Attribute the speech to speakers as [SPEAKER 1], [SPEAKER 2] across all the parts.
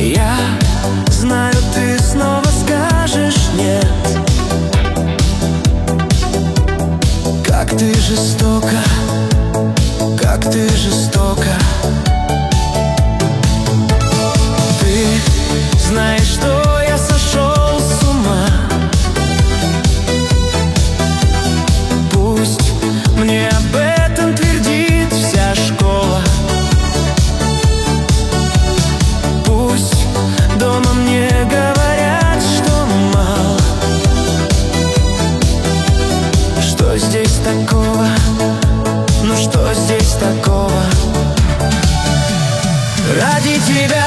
[SPEAKER 1] Я знаю, ты снова скажешь нет. Как ты жестока, как ты жестока. Ты знаешь, что я сошел с ума. Пусть мне об этом твердит вся школа. Пусть дома мне говорят, что мало. Что здесь такого? Ну что здесь такого? Ради тебя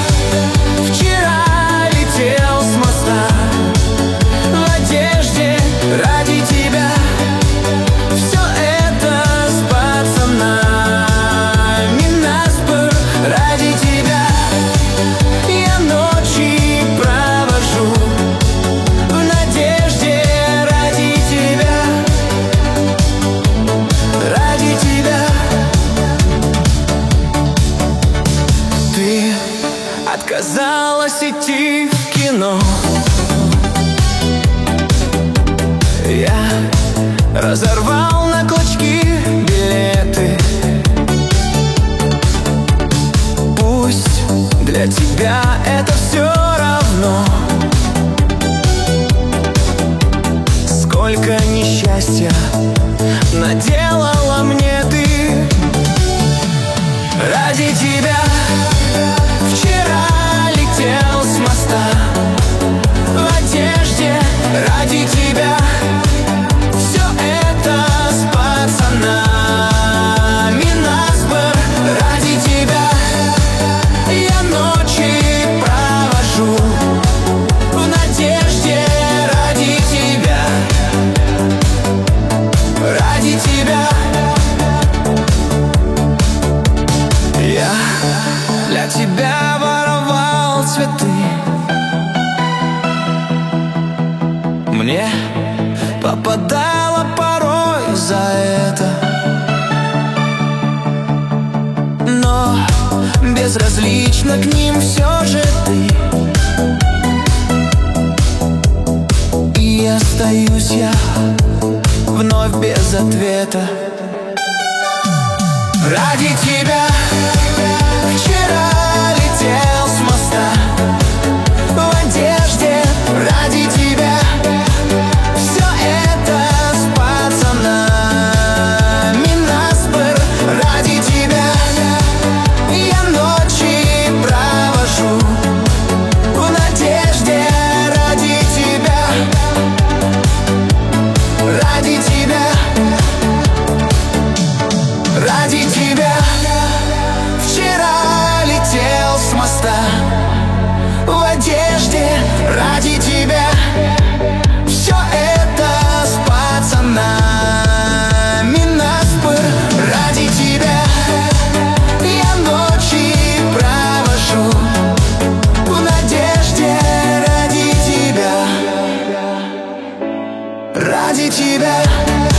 [SPEAKER 1] вчера летел с моста в одежде. Ради тебя все это с пацанами наспор. Ради тебя я ночи провожу в надежде. Ради тебя, ради тебя. Ты отказалась идти в кино. Я разорвал на клочки билеты. Пусть для тебя это все равно. Сколько несчастья наделала мне ты. Ради тебя вчера летел с моста в одежде. Ради тебя все это с пацанами наспор. Ради тебя я ночи провожу в надежде. Ради тебя, ради тебя. Я для тебя воровал цветы. Мне попадало порой за это, но безразлично к ним все же ты. И остаюсь я вновь без ответа. Ради тебя вчера летел с моста в одежде. Ради тебя все это с пацанами наспор. Ради тебя я ночи провожу в надежде. Ради тебя, ради тебя, ради тебя вчера летел с моста в одежде. Ради тебя все это с пацанами наспор. Ради тебя я ночи провожу в надежде. Ради тебя, ради тебя.